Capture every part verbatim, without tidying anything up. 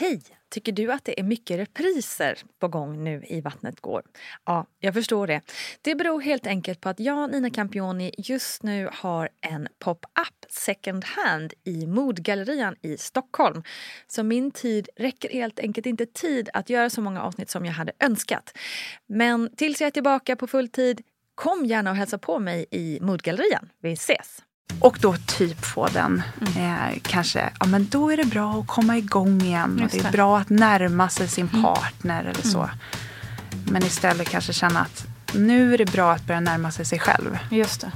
Hej! Tycker du att det är mycket repriser på gång nu i Vattnet går? Ja, jag förstår det. Det beror helt enkelt på att jag, Nina Campioni, just nu har en pop-up second hand i Modgallerian i Stockholm. Så min tid räcker helt enkelt inte tid att göra så många avsnitt som jag hade önskat. Men tills jag är tillbaka på full tid, kom gärna och hälsa på mig i Modgallerian. Vi ses! Och då typ få den, mm. eh, kanske, ja men då är det bra att komma igång igen. Och det är det. Bra att närma sig sin partner mm. eller så. Mm. Men istället kanske känna att nu är det bra att börja närma sig sig själv. Just det.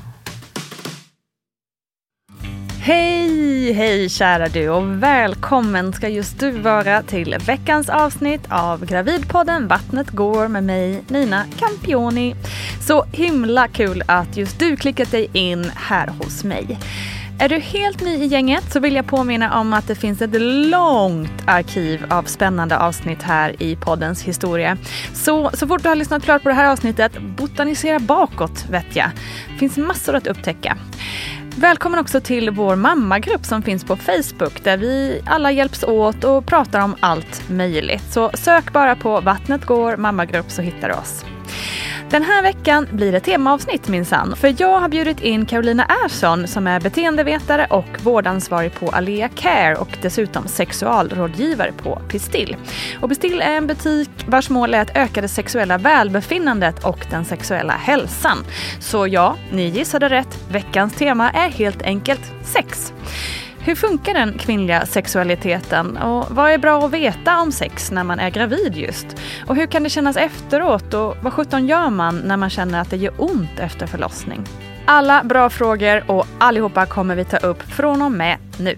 Hej, hej kära du och välkommen ska just du vara till veckans avsnitt av Gravidpodden Vattnet går med mig, Nina Campioni. Så himla kul att just du klickat dig in här hos mig. Är du helt ny i gänget så vill jag påminna om att det finns ett långt arkiv av spännande avsnitt här i poddens historia. Så, så fort du har lyssnat klart på det här avsnittet, botanisera bakåt vet jag. Det finns massor att upptäcka. Välkommen också till vår mammagrupp som finns på Facebook där vi alla hjälps åt och pratar om allt möjligt. Så sök bara på Vattnet går mammagrupp så hittar du oss. Den här veckan blir det temaavsnitt minsann, för jag har bjudit in Carolina Ersson som är beteendevetare och vårdansvarig på Alea Care och dessutom sexualrådgivare på Pistill. Och Pistill är en butik vars mål är att öka det sexuella välbefinnandet och den sexuella hälsan. Så ja, ni gissade rätt. Veckans tema är helt enkelt sex. Hur funkar den kvinnliga sexualiteten och vad är bra att veta om sex när man är gravid just? Och hur kan det kännas efteråt och vad sjutton gör man när man känner att det gör ont efter förlossning? Alla bra frågor och allihopa kommer vi ta upp från och med nu.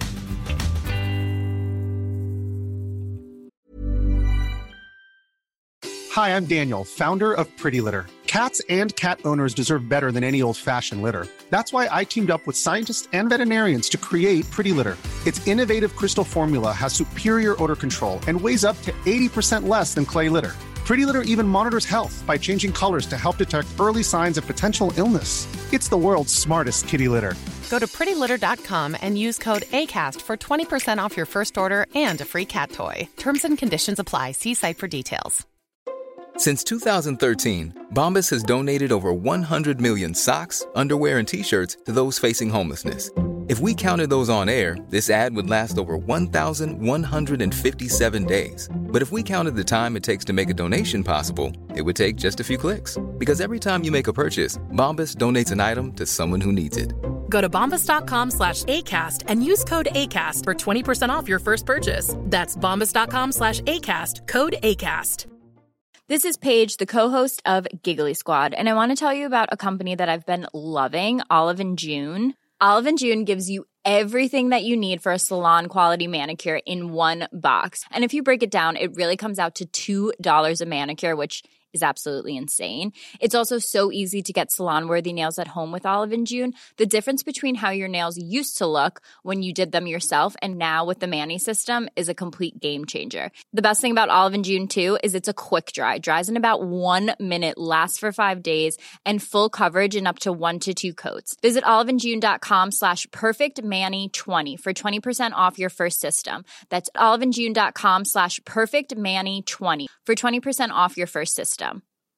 Hi, I'm Daniel, founder of Pretty Litter. Cats and cat owners deserve better than any old-fashioned litter. That's why I teamed up with scientists and veterinarians to create Pretty Litter. Its innovative crystal formula has superior odor control and weighs up to eighty percent less than clay litter. Pretty Litter even monitors health by changing colors to help detect early signs of potential illness. It's the world's smartest kitty litter. Go to pretty litter dot com and use code ACAST for twenty percent off your first order and a free cat toy. Terms and conditions apply. See site for details. Since two thousand thirteen, Bombas has donated over one hundred million socks, underwear, and T-shirts to those facing homelessness. If we counted those on air, this ad would last over one thousand one hundred fifty-seven days. But if we counted the time it takes to make a donation possible, it would take just a few clicks. Because every time you make a purchase, Bombas donates an item to someone who needs it. Go to bombas dot com slash ACAST and use code ACAST for twenty percent off your first purchase. That's bombas dot com slash ACAST, code ACAST. This is Paige, the co-host of Giggly Squad, and I want to tell you about a company that I've been loving, Olive and June. Olive and June gives you everything that you need for a salon-quality manicure in one box. And if you break it down, it really comes out to two dollars a manicure, which is absolutely insane. It's also so easy to get salon-worthy nails at home with Olive and June. The difference between how your nails used to look when you did them yourself and now with the Mani system is a complete game changer. The best thing about Olive and June, too, is it's a quick dry. Dries in about one minute, lasts for five days, and full coverage in up to one to two coats. Visit oliveandjune.com slash perfectmani20 for twenty percent off your first system. That's oliveandjune.com slash perfectmani20 for twenty percent off your first system.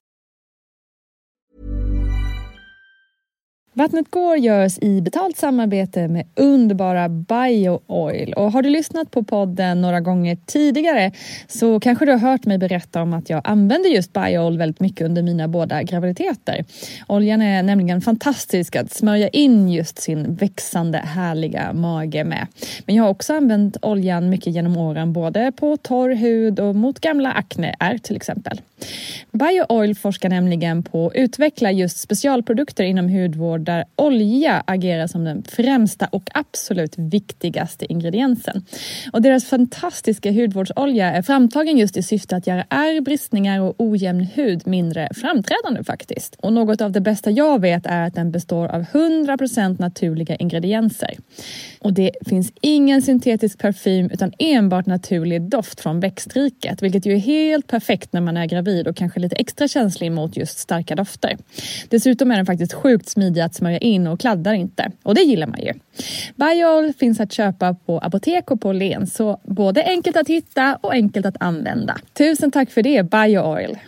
Vattnet går görs i betalt samarbete med underbara BioOil. Och har du lyssnat på podden några gånger tidigare så kanske du har hört mig berätta om att jag använder just BioOil väldigt mycket under mina båda graviditeter. Oljan är nämligen fantastisk att smörja in just sin växande härliga mage med. Men jag har också använt oljan mycket genom åren både på torr hud och mot gamla akneär till exempel. BioOil forskar nämligen på att utveckla just specialprodukter inom hudvård där olja agerar som den främsta och absolut viktigaste ingrediensen. Och deras fantastiska hudvårdsolja är framtagen just i syfte att göra ärr, bristningar och ojämn hud mindre framträdande faktiskt. Och något av det bästa jag vet är att den består av hundra procent naturliga ingredienser. Och det finns ingen syntetisk parfym utan enbart naturlig doft från växtriket, vilket ju är helt perfekt när man är gravid och kanske lite extra känslig mot just starka dofter. Dessutom är den faktiskt sjukt smidig att smörja in och kladdar inte. Och det gillar man ju. Biol finns att köpa på apotek och på Len. Så både enkelt att hitta och enkelt att använda. Tusen tack för det, Biooil.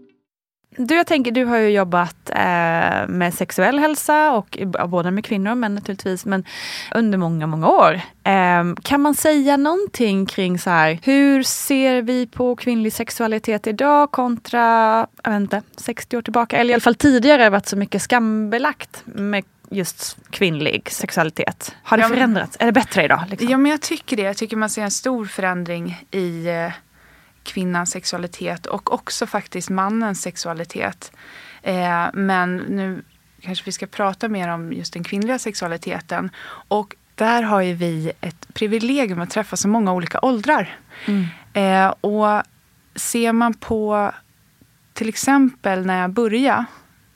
Du, jag tänker, du har ju jobbat eh, med sexuell hälsa och både med kvinnor men naturligtvis men under många, många år. Eh, kan man säga någonting kring så här, hur ser vi på kvinnlig sexualitet idag kontra, jag vet inte, sextio år tillbaka? Eller i alla fall tidigare varit så mycket skambelagt med just kvinnlig sexualitet. Har det ja, förändrats? Är det bättre idag? Liksom? Ja, men jag tycker det. Jag tycker man ser en stor förändring i eh... kvinnans sexualitet och också faktiskt mannens sexualitet. Eh, men nu kanske vi ska prata mer om just den kvinnliga sexualiteten. Och där har ju vi ett privilegium att träffa så många olika åldrar. Mm. Eh, och ser man på till exempel när jag började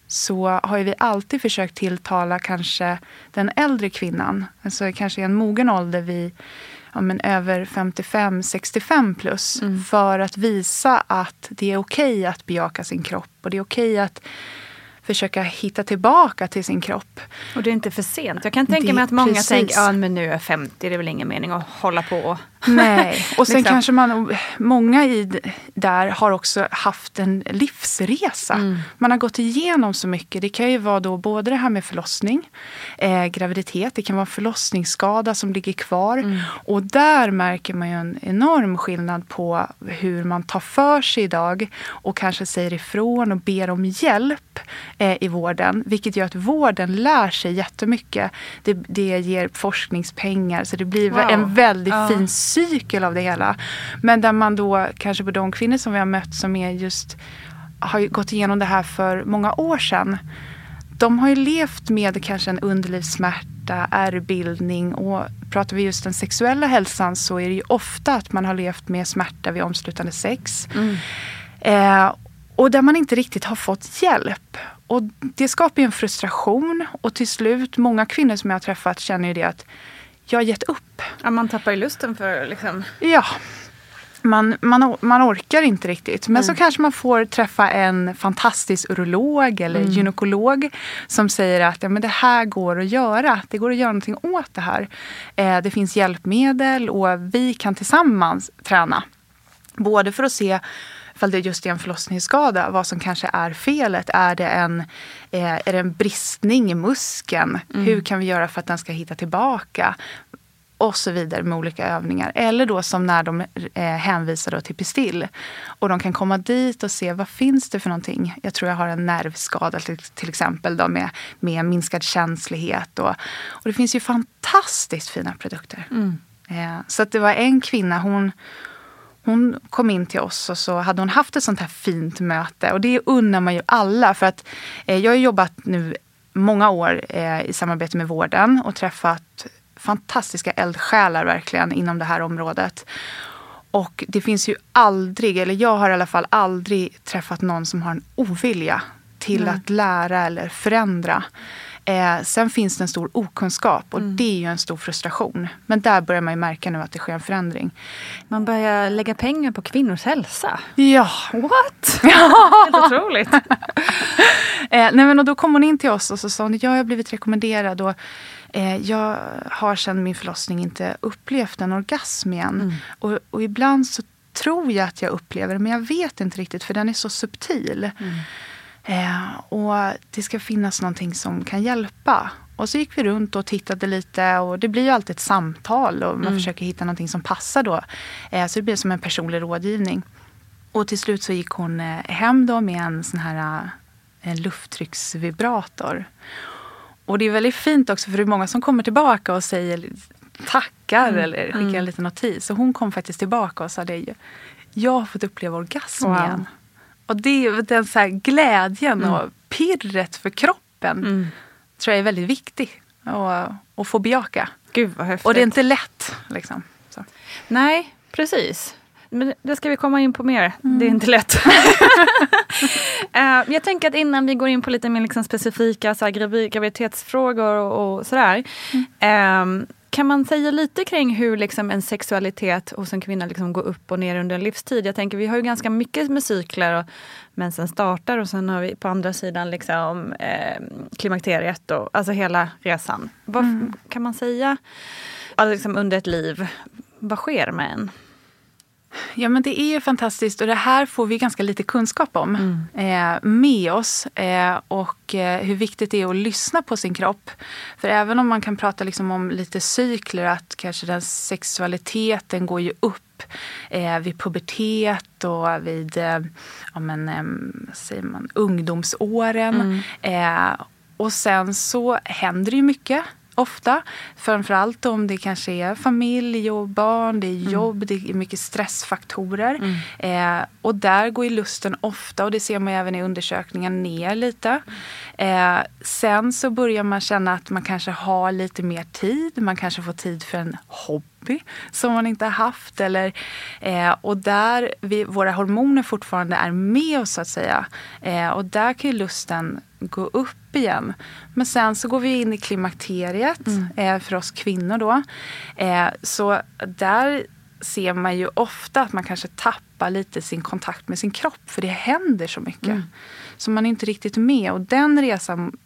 så har ju vi alltid försökt tilltala kanske den äldre kvinnan. Alltså kanske i en mogen ålder vi ja, men över femtiofem sextiofem plus. Mm. För att visa att det är okej att bejaka sin kropp. Och det är okej att försöka hitta tillbaka till sin kropp. Och det är inte för sent. Jag kan tänka det, mig att många precis. tänker, ja men nu är jag femtio, det är väl ingen mening att hålla på. Nej, och sen liksom. kanske man, många i där har också haft en livsresa. Mm. Man har gått igenom så mycket. Det kan ju vara då både det här med förlossning, eh, graviditet, det kan vara förlossningsskada som ligger kvar. Mm. Och där märker man ju en enorm skillnad på hur man tar för sig idag och kanske säger ifrån och ber om hjälp eh, i vården. Vilket gör att vården lär sig jättemycket. Det, det ger forskningspengar så det blir wow. en väldigt uh. fin cykel av det hela. Men där man då kanske på de kvinnor som vi har mött som är just har gått igenom det här för många år sedan. De har ju levt med kanske en underlivssmärta, ärrbildning och pratar vi just den sexuella hälsan så är det ju ofta att man har levt med smärta vid omslutande sex. Mm. Eh, och där man inte riktigt har fått hjälp. Och det skapar ju en frustration och till slut, många kvinnor som jag har träffat känner ju det att jag har gett upp. Ja, man tappar ju lusten för liksom... Ja, man, man, man orkar inte riktigt. Men mm. så kanske man får träffa en fantastisk urolog eller mm. gynekolog som säger att ja, men det här går att göra. Det går att göra någonting åt det här. Eh, det finns hjälpmedel och vi kan tillsammans träna. Både för att se ifall det just är en förlossningsskada, vad som kanske är felet. Är det en, eh, är det en bristning i muskeln? Mm. Hur kan vi göra för att den ska hitta tillbaka? Och så vidare med olika övningar. Eller då som när de eh, hänvisar då till Pistill. Och de kan komma dit och se vad finns det för någonting. Jag tror jag har en nervskada till, till exempel då med, med minskad känslighet. Och, och det finns ju fantastiskt fina produkter. Mm. Eh, så att det var en kvinna, hon... Hon kom in till oss och så hade hon haft ett sånt här fint möte. Och det unnar man ju alla. För att eh, jag har jobbat nu många år eh, i samarbete med vården. Och träffat fantastiska eldsjälar verkligen inom det här området. Och det finns ju aldrig, eller jag har i alla fall aldrig träffat någon som har en ovilja till mm. att lära eller förändra. Eh, sen finns det en stor okunskap och mm. det är ju en stor frustration. Men där börjar man ju märka nu att det sker en förändring. Man börjar lägga pengar på kvinnors hälsa. Ja. What? Helt otroligt. eh, nej men och då kom hon in till oss och så sa hon, jag har blivit rekommenderad och eh, jag har sedan min förlossning inte upplevt en orgasm igen. Mm. Och, och ibland så tror jag att jag upplever det men jag vet inte riktigt för den är så subtil. Mm. Eh, och det ska finnas någonting som kan hjälpa. Och så gick vi runt och tittade lite och det blir ju alltid ett samtal och man mm. försöker hitta någonting som passar då. Eh, så det blir som en personlig rådgivning. Och till slut så gick hon eh, hem då med en sån här en lufttrycksvibrator. Och det är väldigt fint också för det är många som kommer tillbaka och säger tackar mm. eller skickar mm. en liten notis. Så hon kom faktiskt tillbaka och sa det, jag har fått uppleva orgasm wow. igen. Och det är den så här glädjen mm. och pirret för kroppen mm. tror jag är väldigt viktig att, att få bejaka. Gud vad häftigt. Och det är inte lätt liksom. Så. Nej, precis. Men det ska vi komma in på mer. Mm. Det är inte lätt. uh, jag tänker att innan vi går in på lite mer liksom specifika så här, gravid- graviditetsfrågor och, och sådär. Mm. Um, kan man säga lite kring hur liksom, en sexualitet hos en kvinna liksom, går upp och ner under en livstid? Jag tänker, vi har ju ganska mycket med cykler och mensen startar och sen har vi på andra sidan liksom, eh, klimakteriet och alltså hela resan. Vad mm. kan man säga alltså, liksom, under ett liv? Vad sker med en? Ja, men det är ju fantastiskt och det här får vi ganska lite kunskap om mm. eh, med oss eh, och eh, hur viktigt det är att lyssna på sin kropp. För även om man kan prata liksom om lite cykler, att kanske den sexualiteten går ju upp eh, vid pubertet och vid eh, ja, men, eh, säger man, ungdomsåren. Mm. Eh, och sen så händer det ju mycket. Ofta, framförallt om det kanske är familj och barn, det är jobb, mm. det är mycket stressfaktorer. Mm. Eh, och där går ju lusten ofta, och det ser man även i undersökningen, ner lite. Eh, sen så börjar man känna att man kanske har lite mer tid, man kanske får tid för en hobby som man inte har haft. Eller, eh, och där vi, våra hormoner fortfarande är med oss så att säga. Eh, och där kan ju lusten gå upp igen. Men sen så går vi in i klimakteriet mm. eh, för oss kvinnor då. Eh, så där ser man ju ofta att man kanske tappar lite sin kontakt med sin kropp. För det händer så mycket. Mm. Så man är inte riktigt med. Och den resan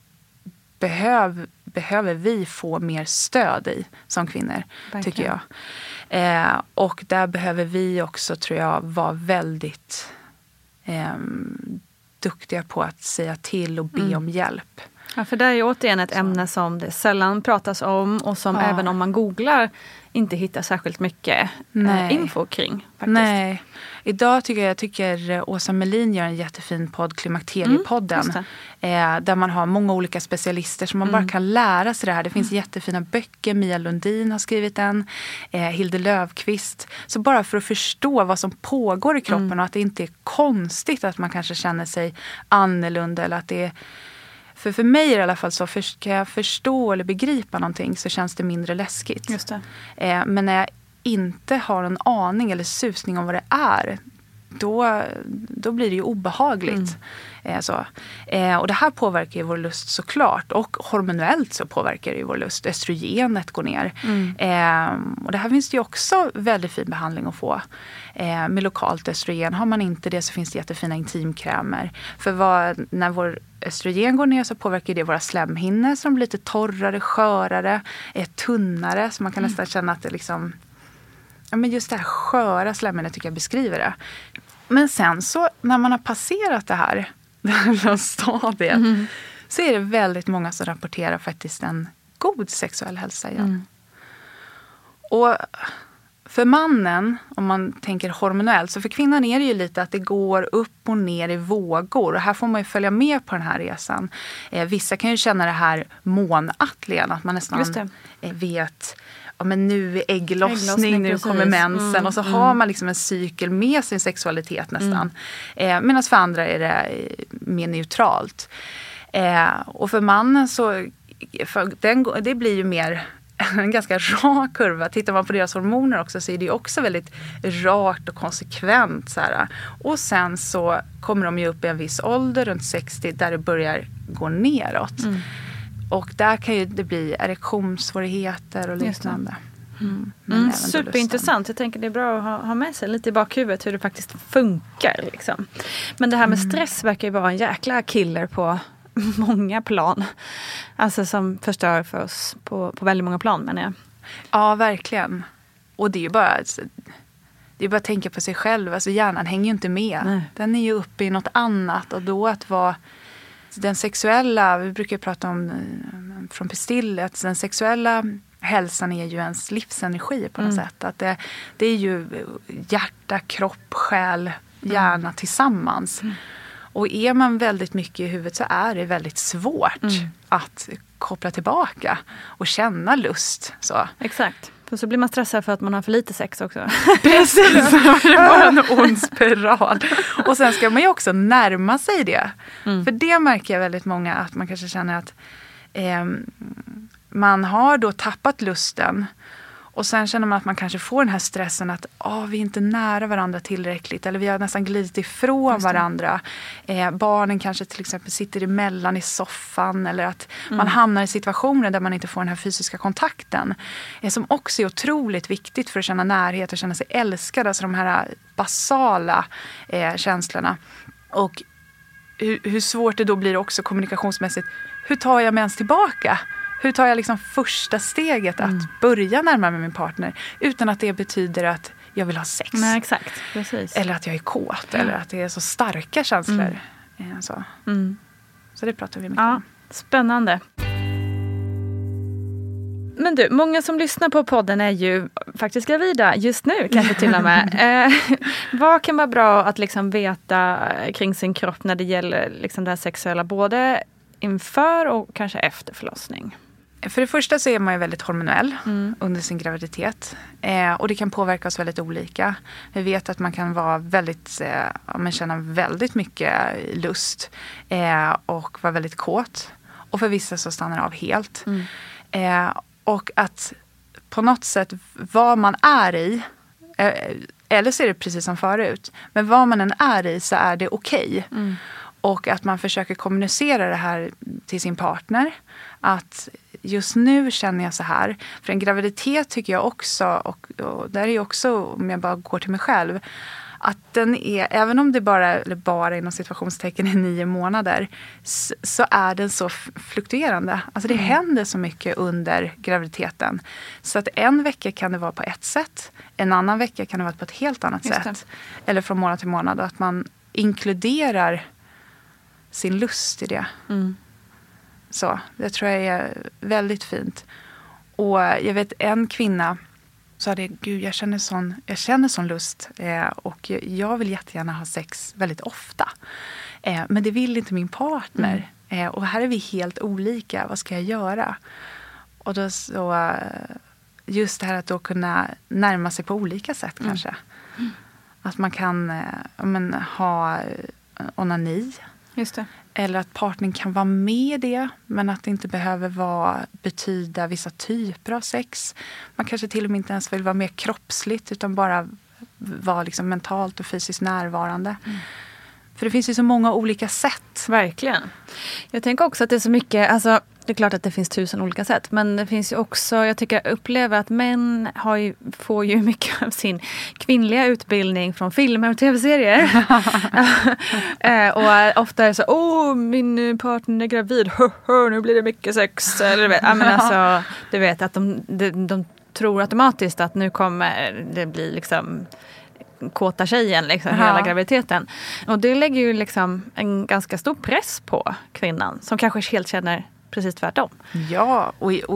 behöv, behöver vi få mer stöd i som kvinnor. Verkligen. Tycker jag. Eh, och där behöver vi också, tror jag, vara väldigt eh, duktiga på att säga till och be mm. om hjälp. Ja, för det är ju återigen ett så. ämne som det sällan pratas om och som ja. även om man googlar inte hittar särskilt mycket eh, info kring. Faktiskt. Nej. Idag tycker jag, jag tycker Åsa Melin gör en jättefin podd, Klimakteriepodden. Mm, eh, där man har många olika specialister som man mm. bara kan lära sig det här. Det finns mm. jättefina böcker. Mia Lundin har skrivit en. Eh, Hilde Löfqvist. Så bara för att förstå vad som pågår i kroppen mm. och att det inte är konstigt att man kanske känner sig annorlunda eller att det är. För för mig i alla fall så för, kan jag förstå eller begripa någonting så känns det mindre läskigt. Just det. Eh, men när jag inte har en aning eller susning om vad det är, då, då blir det ju obehagligt. Mm. Eh, så. Eh, och det här påverkar ju vår lust såklart. Och hormonellt så påverkar det ju vår lust. Östrogenet går ner. Mm. Eh, och det här finns det ju också väldigt fin behandling att få. Eh, med lokalt östrogen. Har man inte det så finns det jättefina intimkrämer. För vad, när vår östrogen går ner så påverkar det våra slemhinnor som blir lite torrare, skörare, är tunnare. Så man kan mm. nästan känna att det liksom. Ja, men just det här sköra slemhinnan tycker jag beskriver det. Men sen så när man har passerat det här, det här stadiet, mm. så är det väldigt många som rapporterar faktiskt en god sexuell hälsa igen. Mm. Och för mannen, om man tänker hormonellt, så för kvinnan är det ju lite att det går upp och ner i vågor. Och här får man ju följa med på den här resan. Eh, vissa kan ju känna det här månatligen, att man nästan eh, vet. Ja, men nu är ägglossning, ägglossning nu kommer mensen mm, och så mm. har man liksom en cykel med sin sexualitet nästan. Mm. Eh, Medan för andra är det mer neutralt. Eh, och för mannen så, för den, det blir ju mer en ganska rak kurva. Tittar man på deras hormoner också så är det ju också väldigt rakt och konsekvent. Så här. Och sen så kommer de ju upp i en viss ålder, runt sextio, där det börjar gå neråt. Mm. Och där kan ju det bli erektionssvårigheter och liknande. Mm. Mm, superintressant. Jag tänker det är bra att ha, ha med sig lite i bakhuvudet hur det faktiskt funkar. Liksom. Men det här med stress verkar ju vara en jäkla killer på många plan. Alltså som förstör för oss på, på väldigt många plan, menar jag. Ja, verkligen. Och det är ju bara, alltså, det är bara att tänka på sig själv. Alltså hjärnan hänger ju inte med. Nej. Den är ju uppe i något annat. Och då att vara den sexuella, vi brukar prata om från Pestille, att den sexuella hälsan är ju ens livsenergi på något mm. sätt. Att det, det är ju hjärta, kropp, själ, hjärna mm. tillsammans. Mm. Och är man väldigt mycket i huvudet så är det väldigt svårt mm. att koppla tillbaka och känna lust. Så. Exakt. För så blir man stressad för att man har för lite sex också. Precis, det är bara en ond spiral. Och sen ska man ju också närma sig det. Mm. För det märker jag väldigt många att man kanske känner att eh, man har då tappat lusten. Och sen känner man att man kanske får den här stressen att oh, vi är inte nära varandra tillräckligt. Eller vi har nästan glidit ifrån varandra. Eh, barnen kanske till exempel sitter emellan i soffan. Eller att mm. man hamnar i situationer där man inte får den här fysiska kontakten. Eh, som också är otroligt viktigt för att känna närhet och känna sig älskad. Alltså de här basala eh, känslorna. Och hur, hur svårt det då blir också kommunikationsmässigt. Hur tar jag mig ens tillbaka? Hur tar jag liksom första steget att mm. börja närma mig min partner utan att det betyder att jag vill ha sex? Nej, exakt. Precis. Eller att jag är kåt. Ja. Eller att det är så starka känslor. Mm. Så. Mm. så det pratar vi mycket ja, om. Spännande. Men du, många som lyssnar på podden är ju faktiskt gravida just nu, kanske till och med. eh, vad kan vara bra att liksom veta kring sin kropp när det gäller liksom det här sexuella, både inför och kanske efter förlossning? För det första så är man ju väldigt hormonell mm. under sin graviditet. Eh, och det kan påverka oss väldigt olika. Vi vet att man kan vara väldigt, eh, man känner väldigt mycket lust eh, och vara väldigt kåt. Och för vissa så stannar det av helt. Mm. Eh, och att på något sätt vad man är i, eh, eller så är det precis som förut. Men vad man än är i så är det okej. Okay. Mm. Och att man försöker kommunicera det här till sin partner. Att just nu känner jag så här. För en graviditet tycker jag också, och, och där är ju också, om jag bara går till mig själv, att den är, även om det bara, eller bara inom situationstecken är nio månader, så, så är den så fluktuerande. Alltså det mm. händer så mycket under graviditeten. Så att en vecka kan det vara på ett sätt, en annan vecka kan det vara på ett helt annat just sätt. Det. Eller från månad till månad. Och att man inkluderar sin lust i det. Mm. Så, det tror jag är väldigt fint. Och jag vet en kvinna sa det, gud jag känner sån, jag känner sån lust eh, och jag vill jättegärna ha sex väldigt ofta. Eh, men det vill inte min partner. Mm. Eh, och här är vi helt olika, vad ska jag göra? Och då så, just det här att då kunna närma sig på olika sätt mm. kanske. Mm. Att man kan eh, men, ha onani. Just det. Eller att partnern kan vara med i det, men att det inte behöver vara, betyda vissa typer av sex. Man kanske till och med inte ens vill vara mer kroppsligt, utan bara vara liksom mentalt och fysiskt närvarande. Mm. För det finns ju så många olika sätt. Verkligen. Jag tänker också att det är så mycket, alltså det är klart att det finns tusen olika sätt, men det finns ju också, jag tycker jag upplever att män har ju, får ju mycket av sin kvinnliga utbildning från filmer och tv-serier. Och ofta är det så, åh min partner är gravid, nu blir det mycket sex. Eller, ja, men alltså, du vet att de, de, de tror automatiskt att nu kommer det bli liksom kåta tjejen liksom, hela graviditeten. Och det lägger ju liksom en ganska stor press på kvinnan som kanske helt känner precis tvärtom. Ja, och, och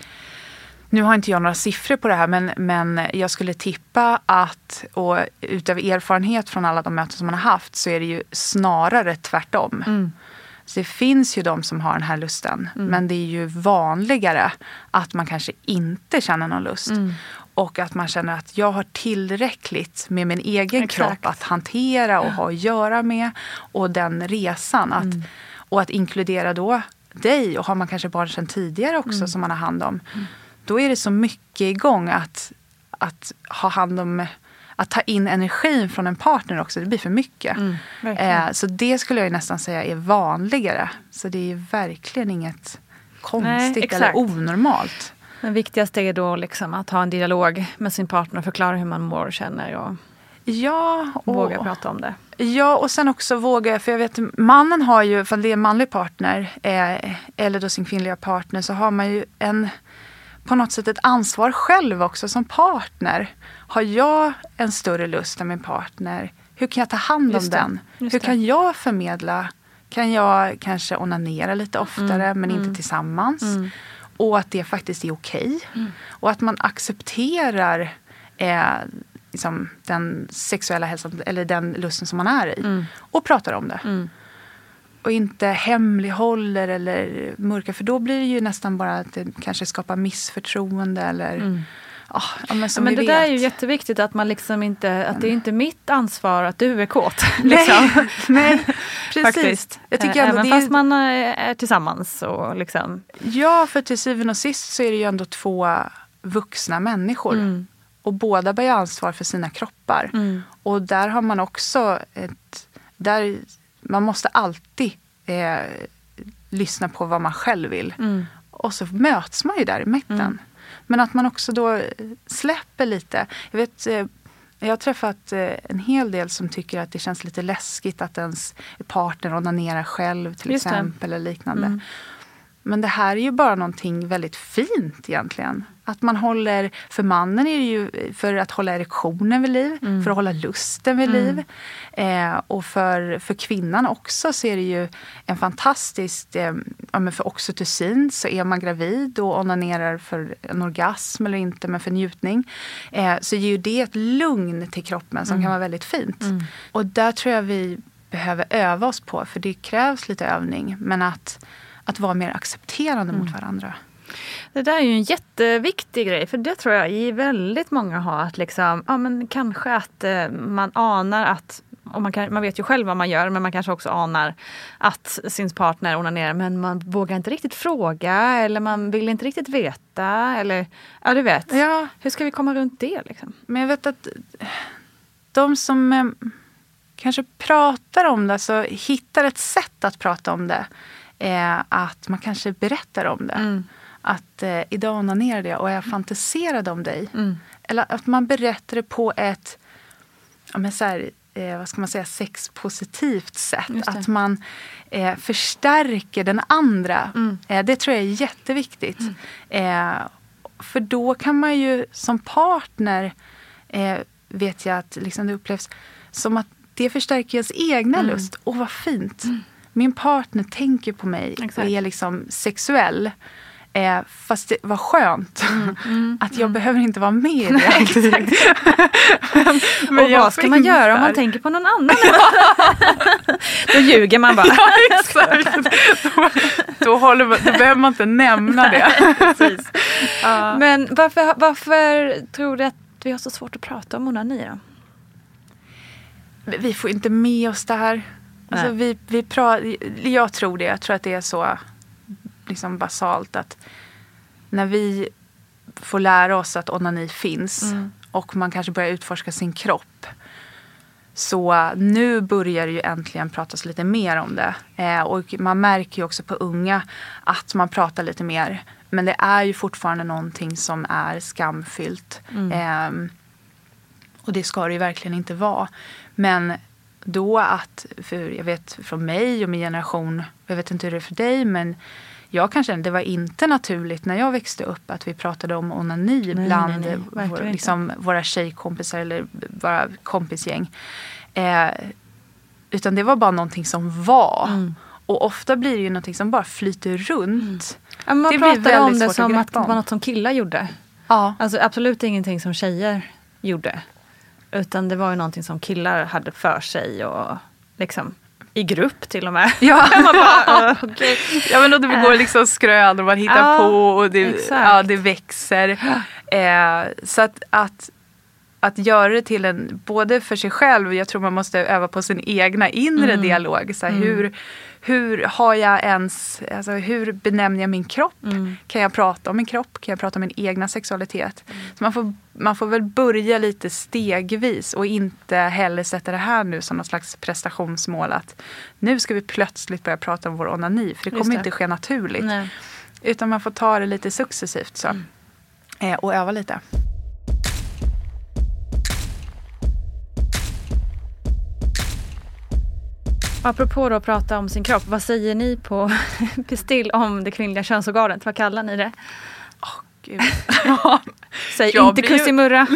nu har inte jag några siffror på det här, men, men jag skulle tippa att, och utav erfarenhet från alla de möten som man har haft, så är det ju snarare tvärtom. Mm. Så det finns ju de som har den här lusten, mm. men det är ju vanligare att man kanske inte känner någon lust. Mm. Och att man känner att jag har tillräckligt med min egen Exakt. kropp att hantera och ha att göra med. Och den resan. Att, mm. Och att inkludera då dig, och har man kanske barn sedan tidigare också mm. som man har hand om. Mm. Då är det så mycket igång att, att ha hand om, att ta in energin från en partner också. Det blir för mycket. Mm, eh, så det skulle jag nästan säga är vanligare. Så det är ju verkligen inget konstigt Nej, eller onormalt. Det viktigaste är då liksom att ha en dialog med sin partner och förklara hur man mår och känner. Och ja, och våga prata om det. Ja, och sen också våga, för jag vet mannen har ju, för det är en manlig partner eh, eller då sin kvinnliga partner, så har man ju en, på något sätt ett ansvar själv också som partner. Har jag en större lust än min partner? Hur kan jag ta hand om Just den? Hur det. kan jag förmedla? Kan jag kanske onanera lite oftare mm, men inte mm. tillsammans? Mm. Och att det faktiskt är okej. Mm. Och att man accepterar eh, liksom den sexuella hälsan eller den lusten som man är i. Mm. Och pratar om det. Mm. Och inte hemlighåller eller mörkar. För då blir det ju nästan bara att det kanske skapar missförtroende. Eller, mm. oh, ja, men som ja, men vi det vet. där är ju jätteviktigt att man liksom inte, att det är inte mitt ansvar att du är kåt. Liksom. Nej, nej, precis. Faktiskt. Jag tycker Även det fast är... man är tillsammans. Och liksom. Ja, för till syvende och sist så är det ju ändå två vuxna människor. Mm. Och båda bär ansvar för sina kroppar. Mm. Och där har man också ett... Där, man måste alltid eh, lyssna på vad man själv vill. Mm. Och så möts man ju där i mitten. Mm. Men att man också då släpper lite. Jag vet... Eh, Jag har träffat en hel del som tycker att det känns lite läskigt att ens partner onanerar själv till Just exempel det. eller liknande. Mm. Men det här är ju bara någonting väldigt fint egentligen. Att man håller, för mannen är det ju för att hålla erektionen vid liv, Mm. för att hålla lusten vid Mm. liv. Eh, och för, för kvinnan också så är det ju en fantastisk, eh, ja, men för oxytocin så är man gravid och onanerar för en orgasm eller inte, men för njutning. Eh, så ger ju det ett lugn till kroppen som Mm. kan vara väldigt fint. Mm. Och där tror jag vi behöver öva oss på, för det krävs lite övning. Men att, att vara mer accepterande Mm. mot varandra. Det där är ju en jätteviktig grej, för det tror jag i väldigt många har att liksom, ja men kanske att eh, man anar att, och man, kan, man vet ju själv vad man gör, men man kanske också anar att sin partner onanerar, men man vågar inte riktigt fråga eller man vill inte riktigt veta eller, ja du vet, Ja. hur ska vi komma runt det liksom? Men jag vet att de som eh, kanske pratar om det, så hittar ett sätt att prata om det. Eh, att man kanske berättar om det. Mm. Att eh, idag onanerade jag och jag fantiserade om dig. Mm. Eller att man berättar det på ett, ja, men så här, eh, vad ska man säga, sexpositivt sätt. Just det. Att man eh, förstärker den andra. Mm. Eh, det tror jag är jätteviktigt. Eh, för då kan man ju som partner, eh, vet jag att liksom det upplevs som att det förstärker ens egna Mm. lust. Åh, vad fint. Min partner tänker på mig Exakt. och är liksom sexuell. Eh, fast det var skönt Mm, mm, att jag mm. behöver inte vara med i det alltid. men, men Och jag vad ska man finns göra om där. man tänker på någon annan? Då ljuger man bara. Ja, exakt. då, då, håller man, då behöver man inte nämna det. Precis. Ja. Men varför, varför tror du att vi har så svårt att prata om onani då? Vi får inte med oss det här. Alltså, vi, vi pra- jag tror det. Jag tror att det är så liksom basalt att när vi får lära oss att onani finns Mm. och man kanske börjar utforska sin kropp, så nu börjar det ju äntligen pratas lite mer om det. Eh, och man märker ju också på unga att man pratar lite mer. Men det är ju fortfarande någonting som är skamfyllt. Mm. Eh, och det ska det ju verkligen inte vara. Men då att, för jag vet från mig och min generation, jag vet inte hur det är för dig, men jag kan känna, det var inte naturligt när jag växte upp att vi pratade om onani Nej, bland nej, nej, vår, verkligen liksom, våra tjejkompisar eller våra kompisgäng. Eh, utan det var bara någonting som var. Mm. Och ofta blir det ju någonting som bara flyter runt. Ja, man Det blir pratade om väldigt det svårt som att att det greppa om. var något som killar gjorde. Ja. Alltså absolut ingenting som tjejer gjorde. Utan det var ju någonting som killar hade för sig och liksom i grupp till och med. Ja, Man bara, uh, okay. ja men och det går liksom skrön och man hittar Ja, på och det, exakt. ja, det växer. Eh, så att, att, att göra det till en, både för sig själv, jag tror man måste öva på sin egna inre Mm. dialog. Så här, Mm. hur, hur har jag ens, alltså, hur benämner jag min kropp? Mm. Kan jag prata om min kropp? Kan jag prata om min egna sexualitet? Så man får, man får väl börja lite stegvis och inte heller sätta det här nu som någon slags prestationsmål att nu ska vi plötsligt börja prata om vår onani, för det Just kommer det. inte ske naturligt. Nej. Utan man får ta det lite successivt så. Mm. Eh, och öva lite. Apropå då att prata om sin kropp, vad säger ni på Pistill om det kvinnliga könsorganet? Vad kallar ni det? Åh, gud. Säg Jag inte blir ju- kussimurra.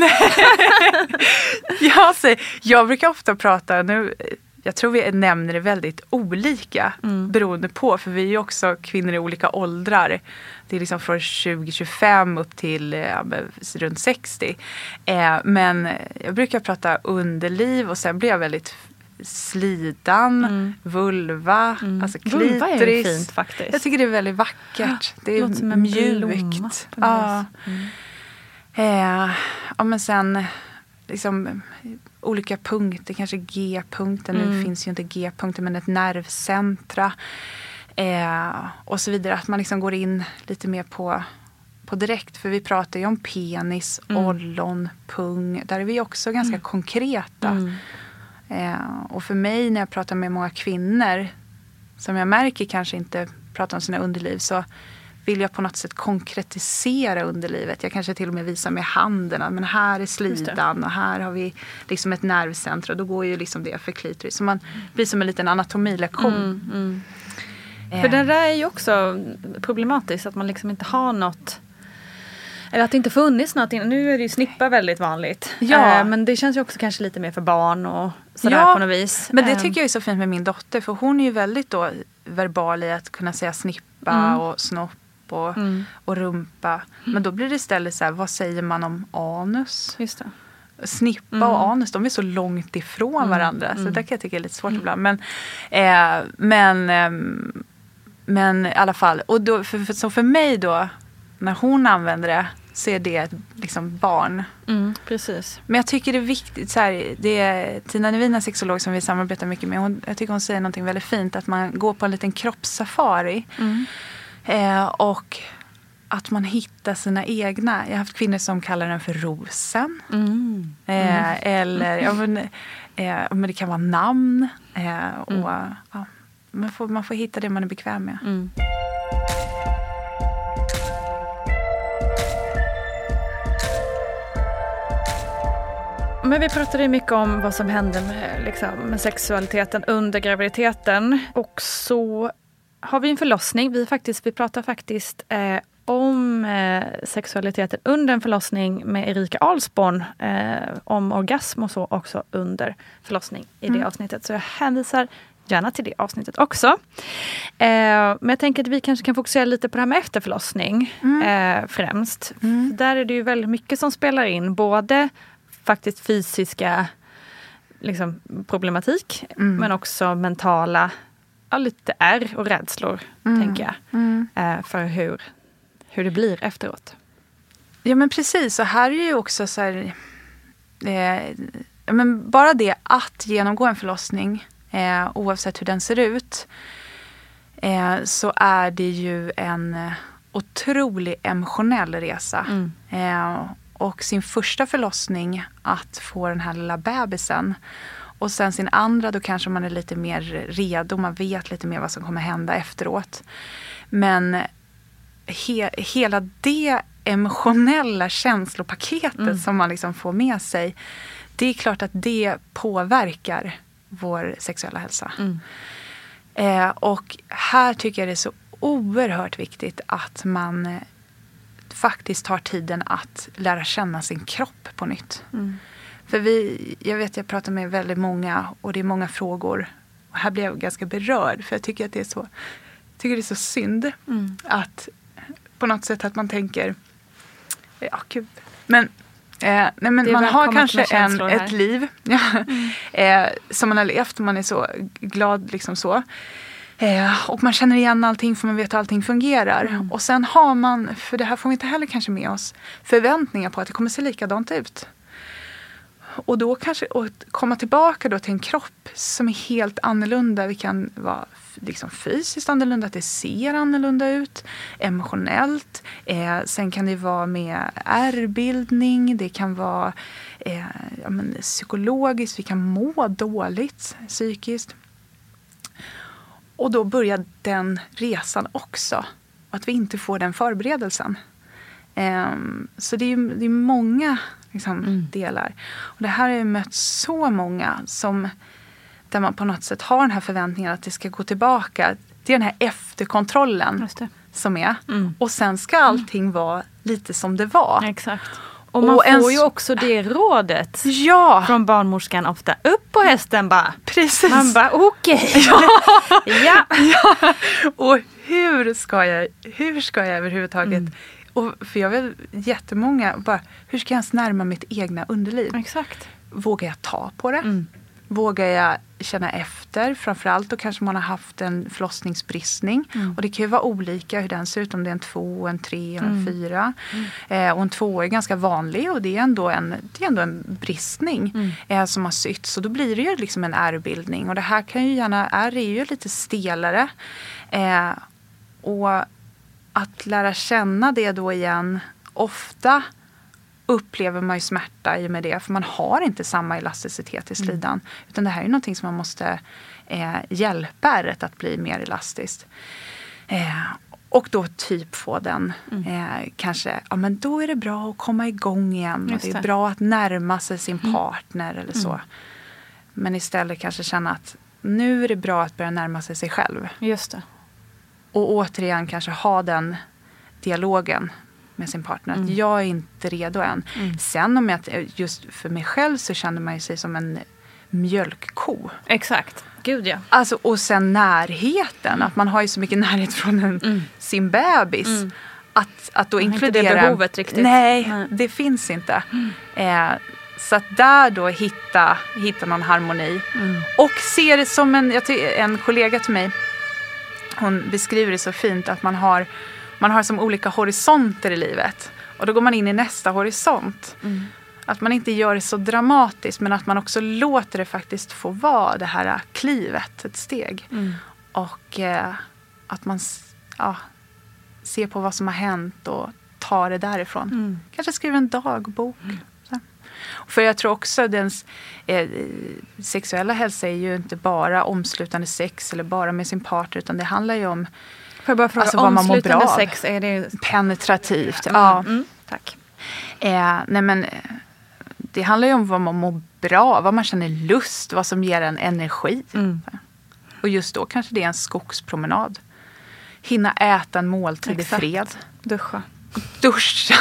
jag, säger, jag brukar ofta prata nu. Jag tror vi nämner det väldigt olika Mm. beroende på, för vi är ju också kvinnor i olika åldrar. Det är liksom från tjugo tjugofem upp till ja, runt sextio. Eh, men jag brukar prata underliv och sen blir jag väldigt slidan, Mm. vulva, Mm. alltså klitoris. Vulva är ju fint faktiskt. Jag tycker det är väldigt vackert. Det är låter som en blomma mjukt. på något Ja. vis. Mm. Eh, ja, men sen liksom olika punkter, kanske G-punkten. Nu Mm. finns ju inte G-punkter, men ett nervcentra. Eh, och så vidare. Att man liksom går in lite mer på på direkt. För vi pratar ju om penis, mm. ollon, pung. Där är vi också ganska mm. konkreta. Mm. Eh, och för mig när jag pratar med många kvinnor som jag märker kanske inte pratar om sina underliv, så vill jag på något sätt konkretisera underlivet. Jag kanske till och med visar med händerna. Men här är slidan och här har vi liksom ett nervcentrum. Då går ju liksom det för klitoris. Så man blir som en liten anatomilektion. Mm, mm. Eh. För det där är ju också problematiskt. Att man liksom inte har något... Eller att det inte funnits något. Nu är det ju snippa väldigt vanligt. Ja. Eh, men det känns ju också kanske lite mer för barn och sådär ja, på något vis. Men det tycker jag är så fint med min dotter. För hon är ju väldigt då verbal i att kunna säga snippa mm. och snopp. Och, mm. och rumpa. Men då blir det istället så här, vad säger man om anus? Just det. Snippa mm. och anus, de är så långt ifrån mm. varandra. Så mm. det kan jag tycka är lite svårt mm. ibland. Men, eh, men, eh, men i alla fall. Och då, för, för, så för mig då, när hon använder det, så är det ett liksom, barn. Mm, precis. Men jag tycker det är viktigt, så här, det är Tina Nevina, sexolog som vi samarbetar mycket med. Hon, jag tycker hon säger någonting väldigt fint, att man går på en liten kroppssafari. Mm. Eh, och att man hittar sina egna. Jag har haft kvinnor som kallar den för rosen. Mm. Eh, mm. Eller ja, men, eh, men det kan vara namn. Eh, och, mm. ja, man, får, man får hitta det man är bekväm med. Mm. Men vi pratade mycket om vad som händer med, liksom, med sexualiteten under graviditeten. Och så har vi en förlossning. Vi, faktiskt, vi pratar faktiskt eh, om eh, sexualiteten under en förlossning med Erika Alsborn. Eh, om orgasm och så också under förlossning i mm. det avsnittet. Så jag hänvisar gärna till det avsnittet också. Eh, men jag tänker att vi kanske kan fokusera lite på det här med efterförlossning mm. eh, främst. Mm. Där är det ju väldigt mycket som spelar in. Både faktiskt fysiska liksom, problematik mm. men också mentala, ja, lite ärr och rädslor mm. tänker jag. Mm. Eh, för hur, hur det blir efteråt. Ja men precis, och här är ju också så här, eh, men bara det att genomgå en förlossning eh, oavsett hur den ser ut eh, så är det ju en otrolig emotionell resa. Mm. Eh, och sin första förlossning att få den här lilla bebisen. Och sen sin andra, då kanske man är lite mer redo. Man vet lite mer vad som kommer hända efteråt. Men he, hela det emotionella känslopaketet mm. som man liksom får med sig. Det är klart att det påverkar vår sexuella hälsa. Mm. Eh, och här tycker jag det är så oerhört viktigt att man faktiskt tar tiden att lära känna sin kropp på nytt. Mm. För vi, jag vet jag pratar med väldigt många och det är många frågor. Och här blir jag ganska berörd för jag tycker att det är så, tycker det är så synd mm. att på något sätt att man tänker ja gud. Men, eh, nej, men man har kanske en, ett liv ja, mm. eh, som man har levt och man är så glad liksom så. Eh, och man känner igen allting för man vet att allting fungerar. Mm. Och sen har man, för det här får vi inte heller kanske med oss, förväntningar på att det kommer se likadant ut. Och då kanske och komma tillbaka då till en kropp som är helt annorlunda. Vi kan vara liksom fysiskt annorlunda, att det ser annorlunda ut. Emotionellt. Eh, sen kan det vara med ärrbildning. Det kan vara eh, ja, men, psykologiskt. Vi kan må dåligt psykiskt. Och då börjar den resan också. Att vi inte får den förberedelsen. Um, så det är, det är många liksom, mm. delar. Och det här har jag mött så många som där man på något sätt har den här förväntningen att det ska gå tillbaka. Det är den här efterkontrollen som är. Mm. Och sen ska allting mm. vara lite som det var. Exakt. Och man och får en... ju också det rådet ja. från barnmorskan ofta. Upp på hästen bara. Precis. Man bara okej. Okay. Ja. ja. ja. Och hur ska jag, hur ska jag överhuvudtaget... Mm. Och för jag vet jättemånga, bara, hur ska jag ens närma mitt egna underliv? Exakt. Vågar jag ta på det? Mm. Vågar jag känna efter? Framförallt då kanske man har haft en förlossningsbristning. Mm. Och det kan ju vara olika hur den ser ut. Om det är en två, en tre eller en mm. fyra. Mm. Eh, och en två är ganska vanlig. Och det är ändå en, det är ändå en bristning mm. eh, som har sytt. Så då blir det ju liksom en ärrbildning. Och det här kan ju gärna, ärr är ju lite stelare. Eh, och att lära känna det då igen. Ofta upplever man ju smärta i och med det. För man har inte samma elasticitet i slidan. Mm. Utan det här är ju någonting som man måste eh, hjälpa ärret att bli mer elastiskt. Eh, och då typ få den. Mm. Eh, kanske, ja men då är det bra att komma igång igen. Och det är det. Bra att närma sig sin partner mm. eller så. Mm. Men istället kanske känna att nu är det bra att börja närma sig sig själv. Just det. Och återigen kanske ha den dialogen med sin partner. Mm. Att jag är inte redo än. Mm. Sen om jag, just för mig själv så känner man sig som en mjölkko. Exakt. Gud ja. Alltså, och sen närheten. Mm. Att man har ju så mycket närhet från en, mm. sin bebis. Mm. Att, att då inkludera... Det behovet riktigt. Nej, mm. det finns inte. Mm. Eh, så att där då hitta, hitta någon harmoni. Mm. Och se det som en, jag ty, en kollega till mig. Hon beskriver det så fint att man har, man har som olika horisonter i livet. Och då går man in i nästa horisont. Mm. Att man inte gör det så dramatiskt. Men att man också låter det faktiskt få vara det här klivet, ett steg. Mm. Och eh, att man ja, ser på vad som har hänt och tar det därifrån. Mm. Kanske skriver en dagbok. Mm. För jag tror också att den eh, sexuella hälsa är ju inte bara omslutande sex eller bara med sin partner, utan det handlar ju om Får jag bara fråga, alltså, vad man mår bra sex, är det penetrativt. Mm. Ja. Mm. Tack. Eh, nej men det handlar ju om vad man mår bra, vad man känner lust, vad som ger en energi. Mm. Och just då kanske det är en skogspromenad. Hinna äta en måltid Exakt. i fred. Duscha. Duscha.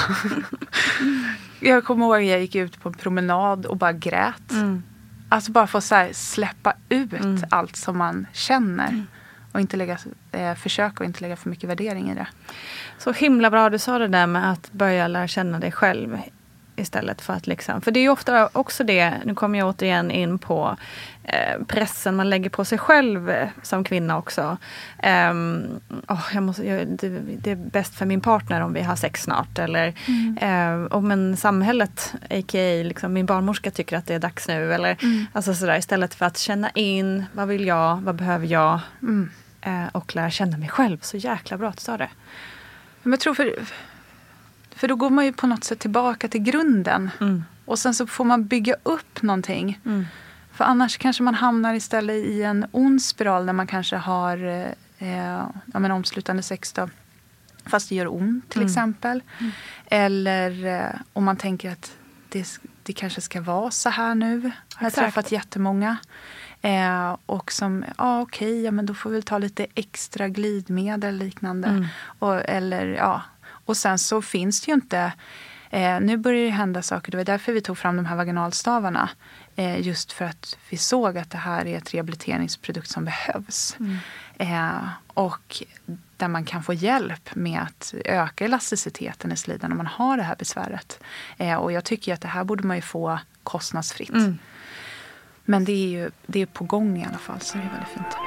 Jag kommer ihåg att jag gick ut på en promenad och bara grät. Mm. Alltså bara få så här släppa ut mm. allt som man känner. Mm. Och inte lägga, eh, försöka och inte lägga för mycket värdering i det. Så himla bra du sa det där med att börja lära känna dig själv. Istället för att liksom, för det är ju ofta också det, nu kommer jag återigen in på eh, pressen man lägger på sig själv eh, som kvinna också. Um, oh, jag måste, jag, det, det är bäst för min partner om vi har sex snart. Eller, mm. eh, och men samhället, a k a liksom, min barnmorska tycker att det är dags nu. Eller, mm. alltså sådär, istället för att känna in, vad vill jag, vad behöver jag? Mm. Eh, och lära känna mig själv. Så jäkla bra att du sa det. Men jag tror för... För då går man ju på något sätt tillbaka till grunden. Mm. Och sen så får man bygga upp någonting. Mm. För annars kanske man hamnar istället i en ond spiral där man kanske har eh, ja, men omslutande sex då. Fast det gör ont till mm. exempel. Mm. Eller eh, om man tänker att det, det kanske ska vara så här nu. Har jag Exakt. träffat jättemånga. Eh, och som, ja okej, okay, ja, men då får vi ta lite extra glidmedel liknande. Mm. Och, eller ja... Och sen så finns det ju inte, eh, nu börjar det hända saker, det var därför vi tog fram de här vaginalstavarna. Eh, just för att vi såg att det här är ett rehabiliteringsprodukt som behövs. Mm. Eh, och där man kan få hjälp med att öka elasticiteten i slidan om man har det här besväret. Eh, och jag tycker att det här borde man ju få kostnadsfritt. Mm. Men det är ju det är på gång i alla fall, så det är väldigt fint.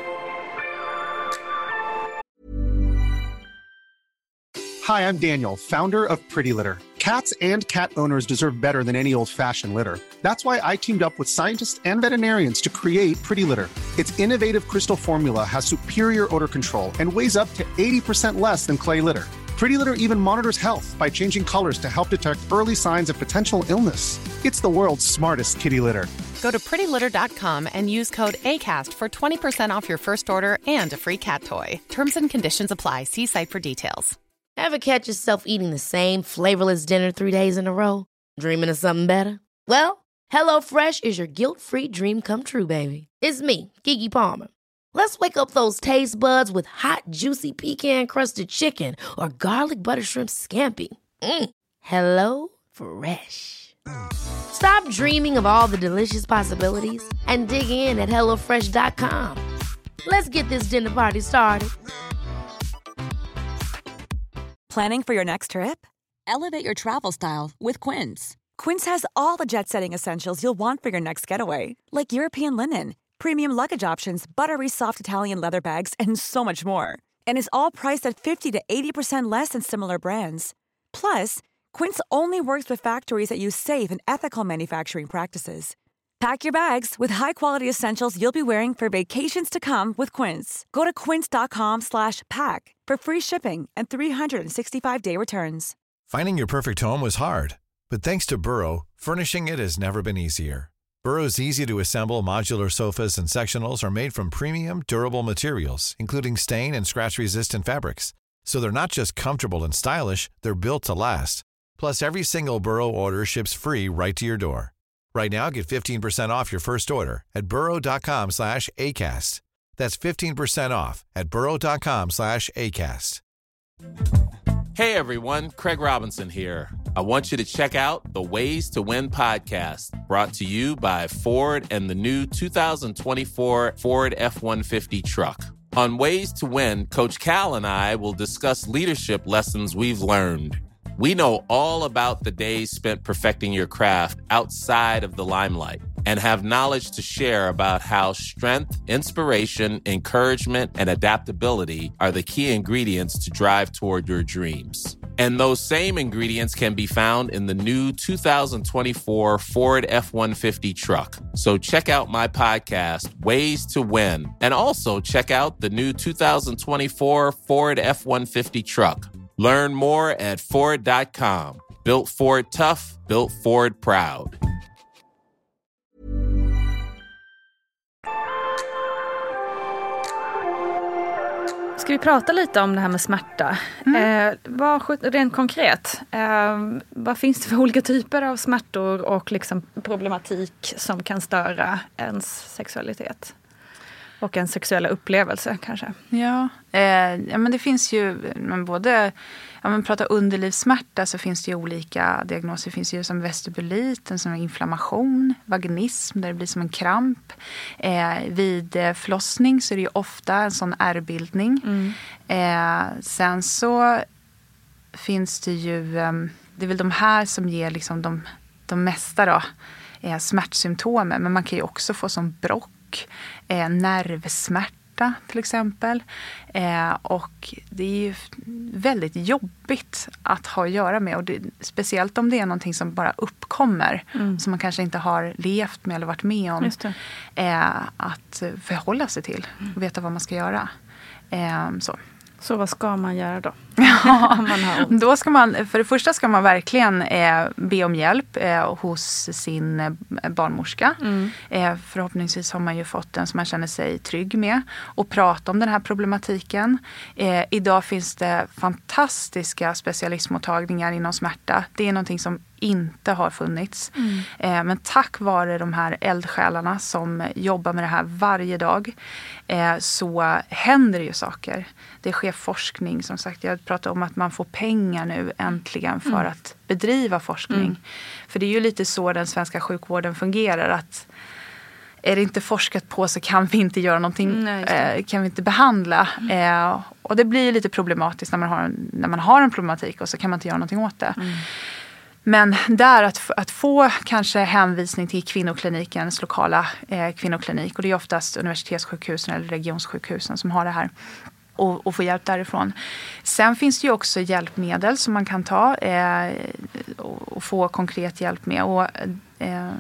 Hi, I'm Daniel, founder of Pretty Litter. Cats and cat owners deserve better than any old-fashioned litter. That's why I teamed up with scientists and veterinarians to create Pretty Litter. Its innovative crystal formula has superior odor control and weighs up to eighty percent less than clay litter. Pretty Litter even monitors health by changing colors to help detect early signs of potential illness. It's the world's smartest kitty litter. Go to pretty litter dot com and use code ACAST for twenty percent off your first order and a free cat toy. Terms and conditions apply. See site for details. Ever catch yourself eating the same flavorless dinner three days in a row? Dreaming of something better? Well, HelloFresh is your guilt-free dream come true, baby. It's me, Keke Palmer. Let's wake up those taste buds with hot, juicy pecan-crusted chicken or garlic butter shrimp scampi. Mm. Hello Fresh. Stop dreaming of all the delicious possibilities and dig in at hello fresh dot com. Let's get this dinner party started. Planning for your next trip? Elevate your travel style with Quince. Quince has all the jet-setting essentials you'll want for your next getaway, like European linen, premium luggage options, buttery soft Italian leather bags, and so much more. And is all priced at fifty to eighty percent less than similar brands. Plus, Quince only works with factories that use safe and ethical manufacturing practices. Pack your bags with high-quality essentials you'll be wearing for vacations to come with Quince. Go to quince dot com slash pack for free shipping and three sixty-five day returns. Finding your perfect home was hard, but thanks to Burrow, furnishing it has never been easier. Burrow's easy-to-assemble modular sofas and sectionals are made from premium, durable materials, including stain and scratch-resistant fabrics. So they're not just comfortable and stylish, they're built to last. Plus, every single Burrow order ships free right to your door. Right now, get fifteen percent off your first order at burrow.com slash ACAST. That's fifteen percent off at burrow.com slash ACAST. Hey everyone, Craig Robinson here. I want you to check out the Ways to Win podcast, brought to you by Ford and the new two thousand twenty-four Ford F one fifty truck. On Ways to Win, Coach Cal and I will discuss leadership lessons we've learned. We know all about the days spent perfecting your craft outside of the limelight and have knowledge to share about how strength, inspiration, encouragement, and adaptability are the key ingredients to drive toward your dreams. And those same ingredients can be found in the new two thousand twenty-four Ford F one fifty truck. So check out my podcast, Ways to Win, and also check out the new two thousand twenty-four Ford F one fifty truck. Learn more at Ford dot com. Built Ford tough, built Ford proud. Ska vi prata lite om det här med smärta? Mm. Eh, vad, rent konkret, eh, vad finns det för olika typer av smärtor och liksom problematik som kan störa ens sexualitet? Och en sexuella upplevelse kanske. Ja, eh, ja men det finns ju, men både, ja men prata underlivssmärta så finns det ju olika diagnoser. Det finns ju som vestibulit, en som inflammation, vaginism där det blir som en kramp. Eh, vid förlossning så är det ju ofta en sån ärrbildning. Mm. Eh, sen så finns det ju, eh, det är väl de här som ger liksom de, de mesta då, eh, smärtsymptomen. Men man kan ju också få som brock. Eh, nervsmärta till exempel. Eh, och det är ju väldigt jobbigt att ha att göra med. Och det, speciellt om det är någonting som bara uppkommer. Mm. Som man kanske inte har levt med eller varit med om. Eh, att förhålla sig till. Och veta vad man ska göra. Eh, så. Så vad ska man göra då? Ja, man då ska man, för det första ska man verkligen eh, be om hjälp eh, hos sin eh, barnmorska. Mm. Eh, förhoppningsvis har man ju fått en som man känner sig trygg med. Och prata om den här problematiken. Eh, idag finns det fantastiska specialistmottagningar inom smärta. Det är någonting som inte har funnits. Mm. Eh, men tack vare de här eldsjälarna som jobbar med det här varje dag eh, så händer det ju saker. Det sker forskning, som sagt. Jag pratar om att man får pengar nu äntligen för mm. att bedriva forskning. Mm. För det är ju lite så den svenska sjukvården fungerar, att är det inte forskat på så kan vi inte göra någonting, Nej, eh, kan vi inte behandla. Mm. Eh, och det blir lite problematiskt när man, har en, när man har en problematik och så kan man inte göra någonting åt det. Mm. Men där att, att få kanske hänvisning till kvinnoklinikens lokala eh, kvinnoklinik, och det är oftast universitetssjukhusen eller regionsjukhusen som har det här, och, och få hjälp därifrån. Sen finns det ju också hjälpmedel som man kan ta eh, och, och få konkret hjälp med. Och, eh,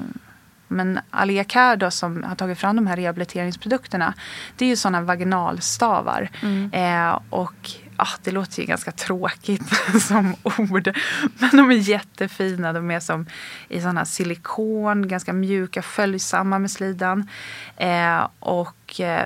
men Aliacare då, som har tagit fram de här rehabiliteringsprodukterna, det är ju sådana vaginalstavar. Mm. Eh, och ah, det låter ju ganska tråkigt som ord. Men de är jättefina. De är som i sådana silikon, ganska mjuka, följsamma med slidan. Eh, och eh,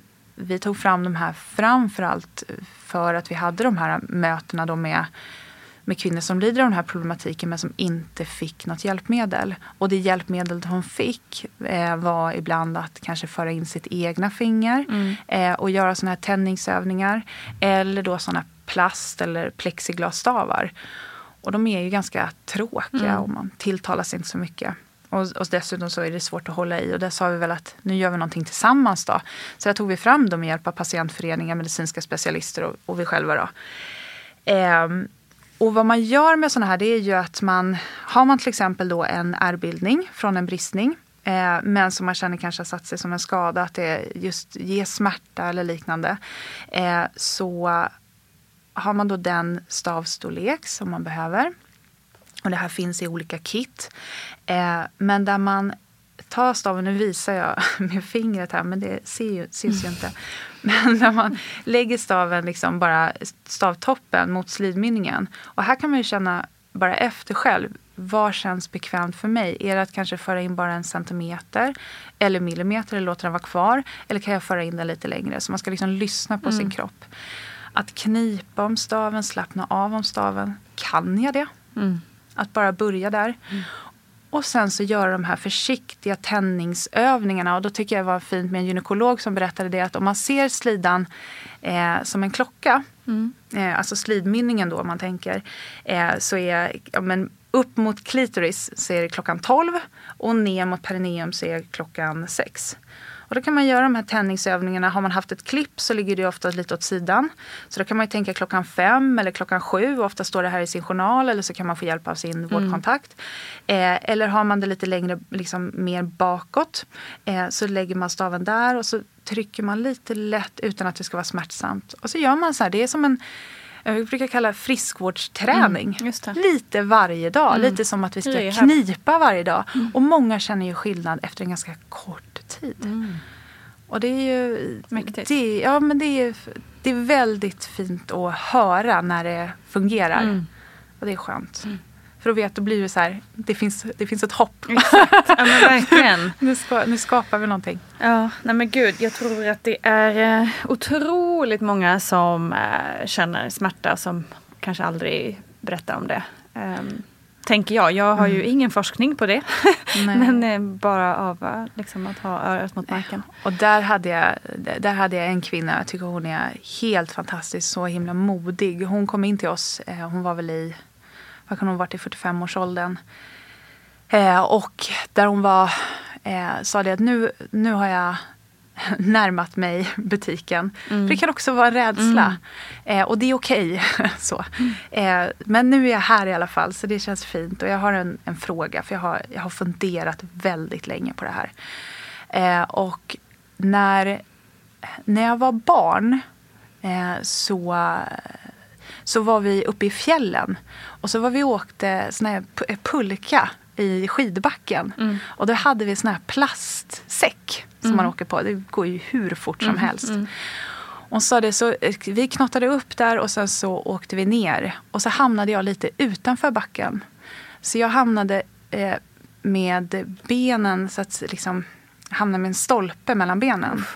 vi tog fram de här framförallt för att vi hade de här mötena då med med kvinnor som lider av den här problematiken men som inte fick något hjälpmedel. Och det hjälpmedel hon fick eh, var ibland att kanske föra in sitt egna finger mm. eh, och göra såna här tändningsövningar, eller då såna plast- eller plexiglasstavar. Och de är ju ganska tråkiga mm. och man tilltalas inte så mycket. Och, och dessutom så är det svårt att hålla i. Och där sa vi väl att nu gör vi någonting tillsammans då. Så där tog vi fram dem med hjälp av patientföreningar, medicinska specialister och, och vi själva då. Ehm, Och vad man gör med sådana här, det är ju att man, har man till exempel då en ärrbildning från en bristning, eh, men som man känner kanske har satt sig som en skada, att det just ger smärta eller liknande, eh, så har man då den stavstorlek som man behöver. Och det här finns i olika kit. Eh, men där man ta staven, nu visar jag med fingret här, men det ser ju, syns ju inte. Men när man lägger staven liksom bara stavtoppen mot slidmynningen. Och här kan man ju känna bara efter själv, vad känns bekvämt för mig? Är det att kanske föra in bara en centimeter eller millimeter eller låta den vara kvar? Eller kan jag föra in den lite längre? Så man ska liksom lyssna på mm. sin kropp. Att knipa om staven, slappna av om staven. Kan jag det? Mm. Att bara börja där. Mm. Och sen så göra de här försiktiga tändningsövningarna. Och då tycker jag det var fint med en gynekolog som berättade det. Att om man ser slidan eh, som en klocka. Mm. Eh, alltså slidmynningen då om man tänker. Eh, så är ja, men upp mot klitoris så är det klockan tolv. Och ner mot perineum så är det klockan sex. Och då kan man göra de här tändningsövningarna. Har man haft ett klipp så ligger det ofta lite åt sidan. Så då kan man ju tänka klockan fem eller klockan sju. Och ofta står det här i sin journal. Eller så kan man få hjälp av sin mm. vårdkontakt. Eh, eller har man det lite längre, liksom mer bakåt. Eh, så lägger man staven där. Och så trycker man lite lätt utan att det ska vara smärtsamt. Och så gör man så här. Det är som en... Jag brukar kalla friskvårdsträning. Mm, lite varje dag. Mm. Lite som att vi ska knipa varje dag. Mm. Och många känner ju skillnad efter en ganska kort tid. Mm. Och det är ju... Mäktigt. Det, ja, men det är, det är väldigt fint att höra när det fungerar. Mm. Och det är skönt. Mm. För då vet, då blir det så här, det finns, det finns ett hopp. Exakt, ja men verkligen. nu, ska, nu skapar vi någonting. Ja, nej men gud, jag tror att det är eh, otroligt många som eh, känner smärta som kanske aldrig berättar om det. Um, tänker jag, jag har mm. ju ingen forskning på det. men eh, bara av eh, liksom att ha örat mot marken. Och där hade, jag, där hade jag en kvinna, jag tycker hon är helt fantastisk, så himla modig. Hon kom in till oss, eh, hon var väl i... Vad kan hon ha varit i fyrtiofem-årsåldern. Eh, och där hon var, eh, sa det att nu, nu har jag närmat mig butiken. Mm. För det kan också vara en rädsla. Mm. Eh, och det är okej. så. Mm. Eh, men nu är jag här i alla fall, så det känns fint. Och jag har en, en fråga, för jag har, jag har funderat väldigt länge på det här. Eh, och när, när jag var barn eh, så... Så var vi uppe i fjällen. Och så var vi åkte sån här pulka i skidbacken. Mm. Och då hade vi sån här plastsäck som mm. man åker på. Det går ju hur fort som mm. helst. Mm. Och så, det så vi knottade upp där och sen så åkte vi ner. Och så hamnade jag lite utanför backen. Så jag hamnade eh, med benen så att liksom hamnade med en stolpe mellan benen. Mm.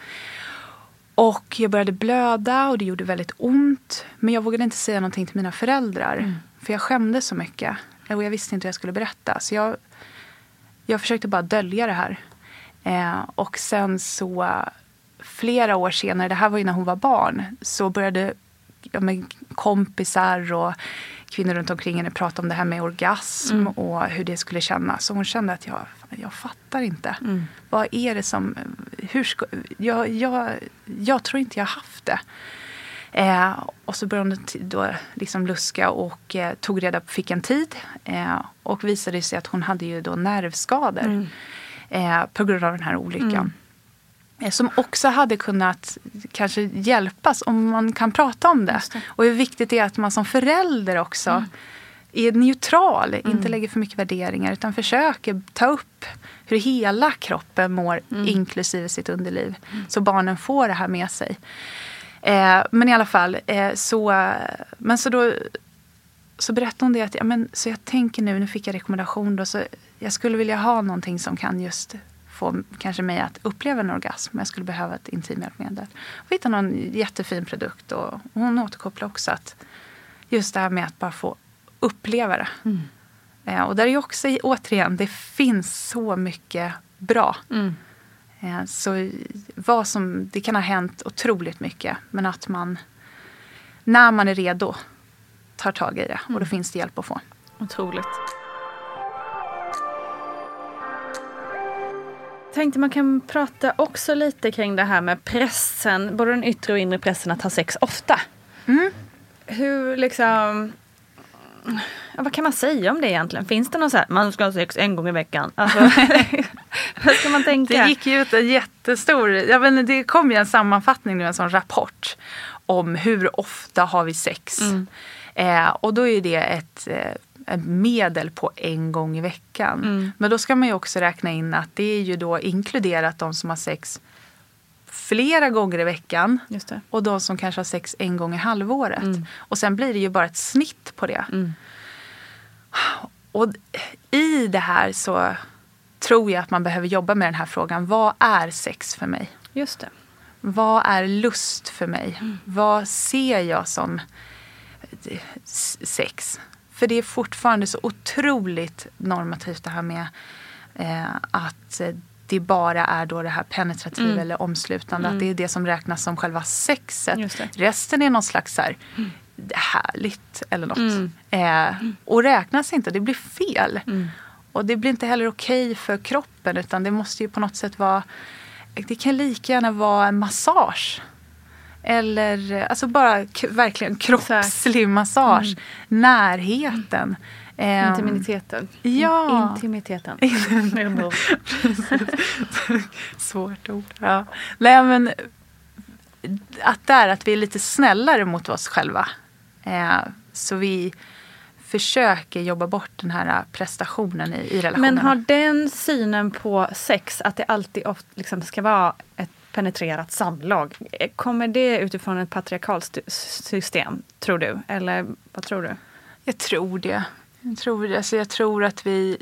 Och jag började blöda och det gjorde väldigt ont. Men jag vågade inte säga någonting till mina föräldrar. Mm. För jag skämde så mycket. Och jag visste inte hur jag skulle berätta. Så jag, jag försökte bara dölja det här. Eh, och sen så flera år senare, det här var ju när hon var barn. Så började ja, med kompisar och kvinnor runt omkring henne prata om det här med orgasm. Mm. Och hur det skulle kännas. Så hon kände att jag... Jag fattar inte. Mm. Vad är det som... Hur ska, jag, jag, jag tror inte jag har haft det. Eh, och så började hon då liksom luska och eh, tog reda på, fick en tid. Eh, och visade sig att hon hade ju då nervskador. Mm. Eh, på grund av den här olyckan. Mm. Eh, som också hade kunnat kanske hjälpas om man kan prata om det. det. Och hur viktigt det är att man som förälder också... Mm. är neutral, mm. inte lägger för mycket värderingar utan försöker ta upp hur hela kroppen mår mm. inklusive sitt underliv. Mm. Så barnen får det här med sig. Eh, men i alla fall, eh, så, men så då så berättade hon det att ja, men, så jag tänker nu, nu fick jag rekommendation då, så jag skulle vilja ha någonting som kan just få kanske mig att uppleva en orgasm. Jag skulle behöva ett intimhjälpmedel. Och hitta någon jättefin produkt och hon återkopplar också att just det här med att bara få uppleva det. Mm. Eh, och där är ju också, återigen, det finns så mycket bra. Mm. Eh, så vad som, det kan ha hänt otroligt mycket. Men att man, när man är redo, tar tag i det. Mm. Och då finns det hjälp att få. Otroligt. Tänkte man kan prata också lite kring det här med pressen. Både den yttre och inre pressen att ha sex ofta. Mm. Hur liksom... Ja, vad kan man säga om det egentligen? Finns det något så här, man ska ha sex en gång i veckan? Alltså, vad ska man tänka? Det gick ju ut en jättestor... Jag vet, det kom ju en sammanfattning nu, en sån rapport om hur ofta har vi sex. Mm. Eh, och då är det ett, medel på en gång i veckan. Mm. Men då ska man ju också räkna in att det är ju då inkluderat de som har sex flera gånger i veckan. Just det. Och de som kanske har sex en gång i halvåret. Mm. Och sen blir det ju bara ett snitt på det. Mm. Och i det här så tror jag att man behöver jobba med den här frågan. Vad är sex för mig? Just det. Vad är lust för mig? Mm. Vad ser jag som sex? För det är fortfarande så otroligt normativt det här med eh, att det bara är då det här penetrativa mm. eller omslutande. Mm. Att det är det som räknas som själva sexet. Resten är någon slags så här, mm. härligt eller något. Mm. Eh, och räknas inte, det blir fel. Mm. Och det blir inte heller okej för kroppen, utan det måste ju på något sätt vara, det kan lika gärna vara en massage. Eller alltså bara k- verkligen kroppslig massage. Mm. Närheten. Mm. Intimiteten. Ja. Intimiteten. Svårt ord. Ja. Nej, men att där att vi är lite snällare mot oss själva. Eh, så vi försöker jobba bort den här prestationen i, i relationerna. Men har den synen på sex att det alltid ofta liksom ska vara ett penetrerat samlag, kommer det utifrån ett patriarkalt system, tror du? Eller vad tror du? Jag tror det. Jag tror det. Alltså jag tror att vi,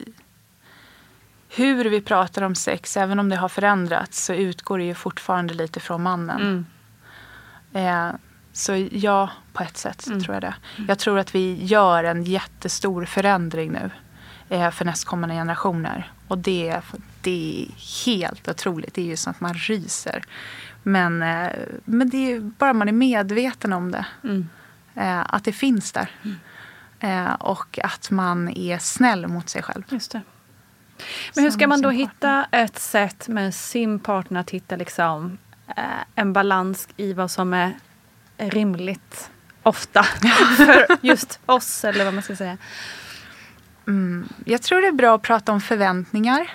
hur vi pratar om sex, även om det har förändrats, så utgår det ju fortfarande lite från mannen. Mm. Eh, så ja, på ett sätt så mm. tror jag det. Jag tror att vi gör en jättestor förändring nu eh, för nästkommande generationer. Och det, det är helt otroligt. Det är ju så att man ryser. Men, eh, men det är bara man är medveten om det. Mm. Eh, att det finns där. Mm. Eh, och att man är snäll mot sig själv. Just det. Men hur ska man då hitta ett sätt med sin partner att hitta liksom, eh, en balans i vad som är rimligt ofta för just oss, eller vad man ska säga? Mm. Jag tror det är bra att prata om förväntningar.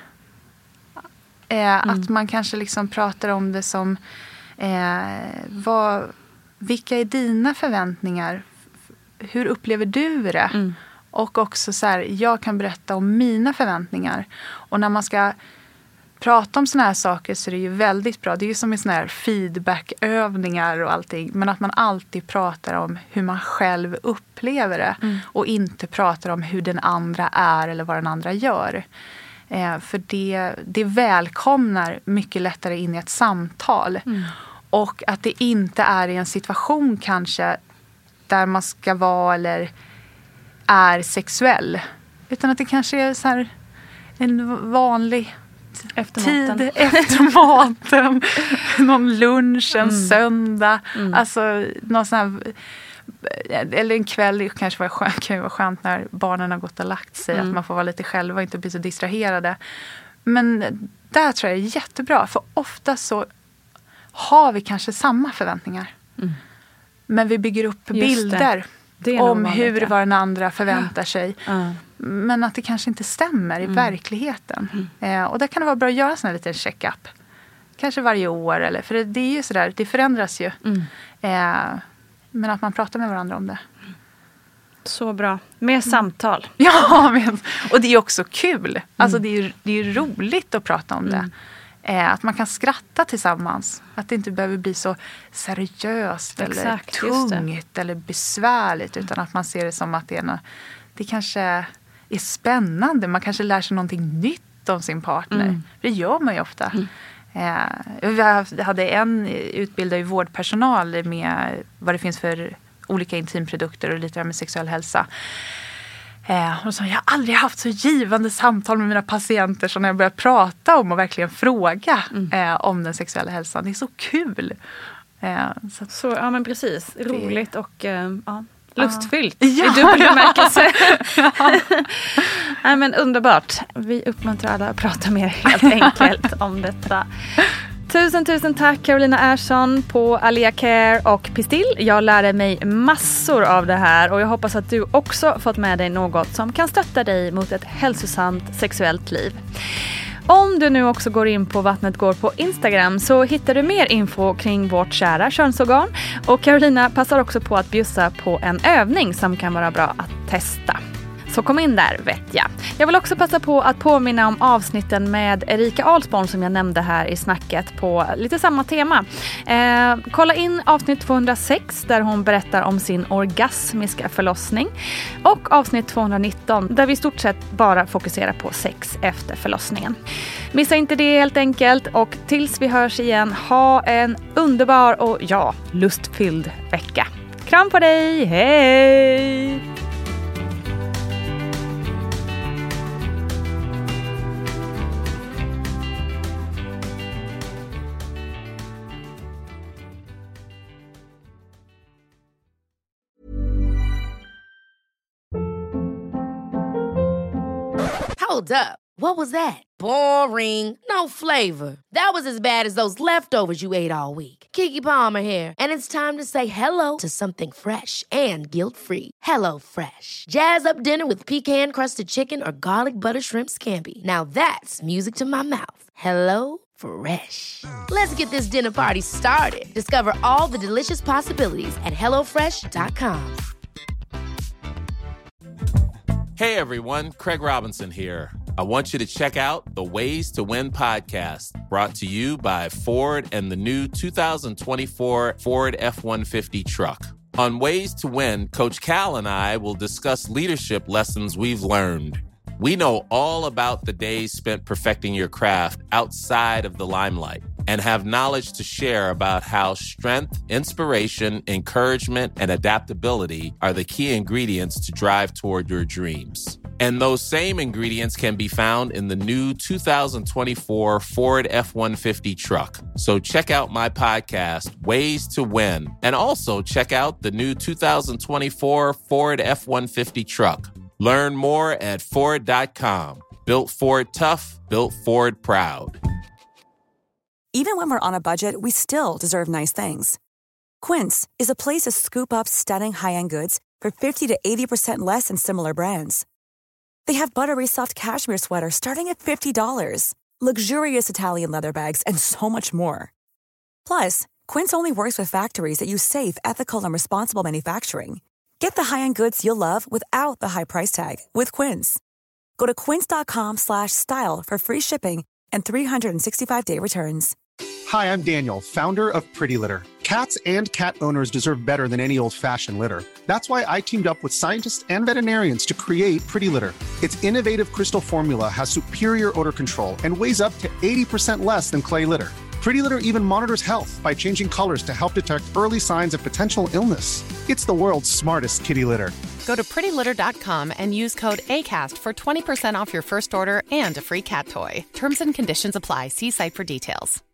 Eh, mm. Att man kanske liksom pratar om det som eh, vad, vilka är dina förväntningar? Hur upplever du det? Mm. Och också så här, jag kan berätta om mina förväntningar. Och när man ska prata om såna här saker så är det ju väldigt bra. Det är ju som i såna här feedbackövningar och allting. Men att man alltid pratar om hur man själv upplever det. Mm. Och inte pratar om hur den andra är eller vad den andra gör. Eh, för det, det välkomnar mycket lättare in i ett samtal. Mm. Och att det inte är i en situation kanske där man ska vara eller är sexuell. Utan att det kanske är så här en vanlig efter tid maten. efter maten. Någon lunch, en Mm. söndag. Mm. Alltså någon sån här, eller en kväll kanske var skönt, kan ju vara skönt när barnen har gått och lagt sig. Mm. Att man får vara lite själv och inte bli så distraherade. Men där tror jag är jättebra. För ofta så har vi kanske samma förväntningar. Mm. Men vi bygger upp Just bilder det. om vanligt, hur ja. vad den andra förväntar sig. Mm. Men att det kanske inte stämmer i Mm. verkligheten. Mm. Eh, och där kan det vara bra att göra en sån här liten check-up. Kanske varje år. Eller, för det, det är ju sådär, det förändras ju. Mm. Eh, men att man pratar med varandra om det. Så bra. Mer samtal. Ja, men, och det är också kul. Mm. Alltså det är ju det är ju roligt att prata om Mm. det. Eh, att man kan skratta tillsammans. Att det inte behöver bli så seriöst Exakt, eller just det. tungt eller besvärligt. Utan att man ser det som att det är, något, det kanske är spännande. Man kanske lär sig någonting nytt om sin partner. Mm. Det gör man ju ofta. Mm. Eh, vi hade en utbildad vårdpersonal med vad det finns för olika intimprodukter och lite med sexuell hälsa. Eh, och så, jag har aldrig haft så givande samtal med mina patienter som när jag börjar prata om och verkligen fråga mm. eh, om den sexuella hälsan. Det är så kul. Eh, så, så, ja men precis. Det... Roligt och eh, ja, lustfyllt. Ja. I dubbel bemärkelse. Ja. Nej men underbart. Vi uppmuntrar alla att prata mer helt enkelt om detta. Tusen, tusen tack Carolina Ersson på Alia Care och Pistill. Jag lärde mig massor av det här och jag hoppas att du också fått med dig något som kan stötta dig mot ett hälsosamt sexuellt liv. Om du nu också går in på Vattnet går på Instagram så hittar du mer info kring vårt kära könsorgan. Och Carolina passar också på att bjussa på en övning som kan vara bra att testa. Så kom in där, vet jag. Jag vill också passa på att påminna om avsnitten med Erika Ahlsborn som jag nämnde här i snacket på lite samma tema. Eh, kolla in avsnitt tvåhundrasex där hon berättar om sin orgasmiska förlossning. Och avsnitt tvåhundranitton där vi i stort sett bara fokuserar på sex efter förlossningen. Missa inte det helt enkelt, och tills vi hörs igen, ha en underbar och ja, lustfylld vecka. Kram på dig, hej! Hold up. What was that? Boring. No flavor. That was as bad as those leftovers you ate all week. Keke Palmer here, and it's time to say hello to something fresh and guilt-free. Hello Fresh. Jazz up dinner with pecan-crusted chicken or garlic butter shrimp scampi. Now that's music to my mouth. Hello Fresh. Let's get this dinner party started. Discover all the delicious possibilities at hello fresh dot com. Hey everyone, Craig Robinson here. I want you to check out the Ways to Win podcast, brought to you by Ford and the new two thousand twenty-four Ford F one fifty truck. On Ways to Win, Coach Cal and I will discuss leadership lessons we've learned. We know all about the days spent perfecting your craft outside of the limelight and have knowledge to share about how strength, inspiration, encouragement, and adaptability are the key ingredients to drive toward your dreams. And those same ingredients can be found in the new two thousand twenty-four Ford F one fifty truck. So check out my podcast, Ways to Win, and also check out the new two thousand twenty-four Ford F one fifty truck. Learn more at Ford dot com. Built Ford tough, built Ford proud. Even when we're on a budget, we still deserve nice things. Quince is a place to scoop up stunning high-end goods for fifty to eighty percent less than similar brands. They have buttery soft cashmere sweaters starting at fifty dollars, luxurious Italian leather bags, and so much more. Plus, Quince only works with factories that use safe, ethical, and responsible manufacturing. Get the high-end goods you'll love without the high price tag with Quince. Go to quince dot com slash style for free shipping and three sixty-five day returns. Hi, I'm Daniel, founder of Pretty Litter. Cats and cat owners deserve better than any old-fashioned litter. That's why I teamed up with scientists and veterinarians to create Pretty Litter. Its innovative crystal formula has superior odor control and weighs up to eighty percent less than clay litter. Pretty Litter even monitors health by changing colors to help detect early signs of potential illness. It's the world's smartest kitty litter. Go to pretty litter dot com and use code ACAST for twenty percent off your first order and a free cat toy. Terms and conditions apply. See site for details.